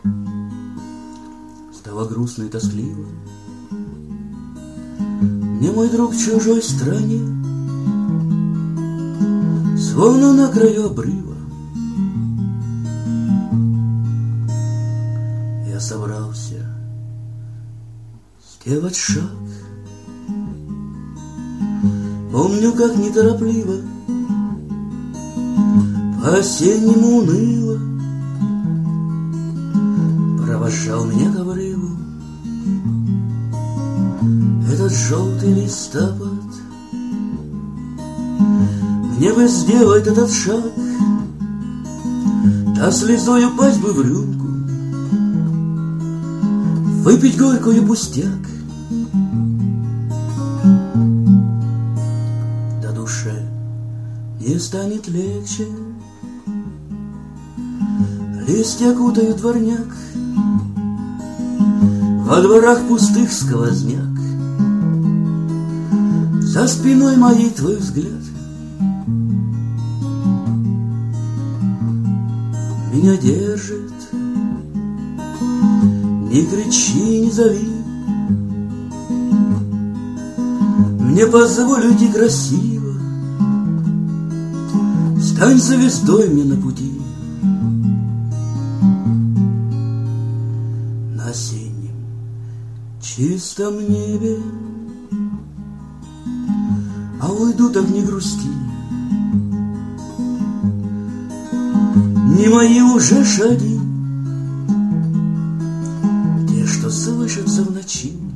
Стало грустно и тоскливо. Мне мой друг в чужой стране, словно на краю обрыва. Я собрался сделать шаг. Помню, как неторопливо, по-осеннему уныло провожал меня к обрыву этот желтый листопад. Мне бы сделать этот шаг, да слезой упасть бы в рюмку, выпить горькую пустяк. Да душе не станет легче, листья кутают дворняк, во дворах пустых сквозняк. За спиной моей твой взгляд. Меня держит, не кричи, не зови. Мне позволь уйти красиво, стань звездой мне на пути. На осеннем чистом небе, а уйду, так не грусти. Не мои уже шаги, те, что слышатся в ночи.